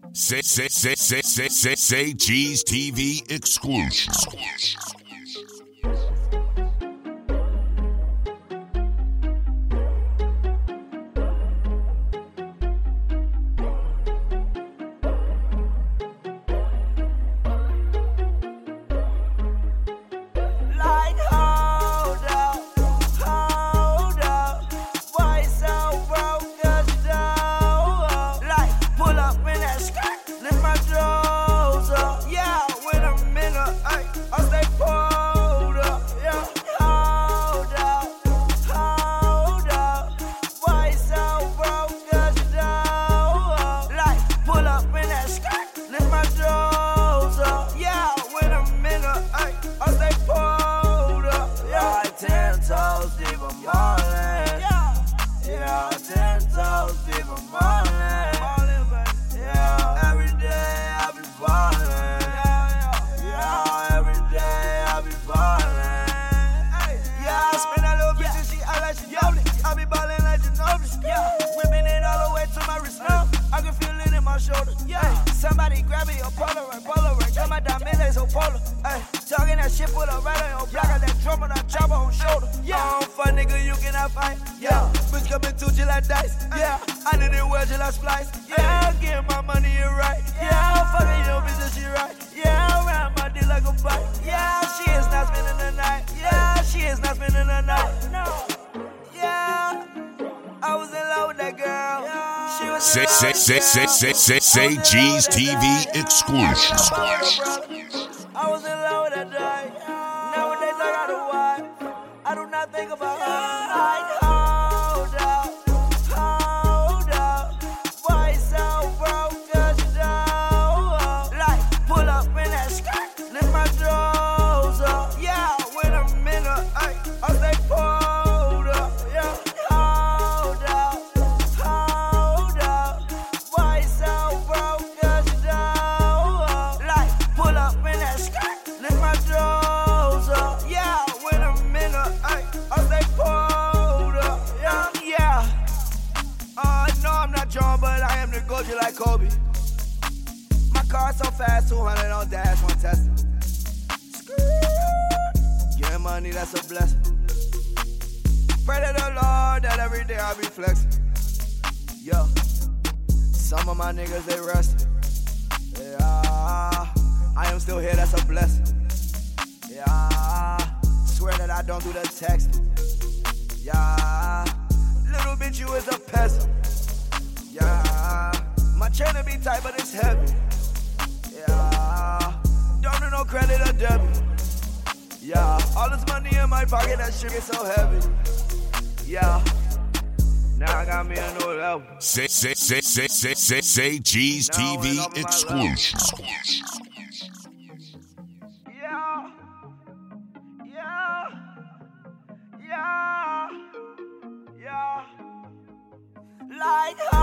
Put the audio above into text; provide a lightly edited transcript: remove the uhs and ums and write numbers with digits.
Say G's TV exclusive. Somebody grab me a Polaroid, got my diamonds so polar. Ay, talking that shit, put a right on your block, got that drum on that chopper on shoulder. Yeah, I don't fight, nigga, you cannot fight. Yeah, bitch coming to you like dice. Yeah, I need it well till I splice. Yeah, I get my money in right. Yeah, I'm fucking your bitch and she right. Yeah, I ride my dick like a bike. Yeah, she is not spending the night. Yeah, she is not spending the night. No. Yeah, I was in love with that girl. She was Say G's TV exclusive. I was in love with that day. Nowadays I got a wife. I do not think about her. Like, hold up. Why so broke? Cause you know. Like, pull up in that skirt, lift my drawers up. Yeah, when I'm in her, I stay pulled up. Yeah, hold up. Why so broke? Cause you know. Like, pull up in that skirt, lift my drawers up. Yeah, when I'm in her, I stay pulled up. Yeah. No, I'm not John, but I am the GOAT just like Kobe. My car so fast, 200 on dash, one Tesla. Getting money, that's a blessing. Pray to the Lord that every day I be flexing. Yo, some of my niggas, they resting. Yeah, I am still here, that's a blessing. Yeah, swear that I don't do the texting. Yeah, little bitch, you is a peasant. Yeah, my chain to be tight, but it's heavy. Yeah, don't do no credit or debit. Yeah, all this money in my pocket, that shit is so heavy. Yeah, now I got me a new level. Say G's TV exclusive. Yeah. Like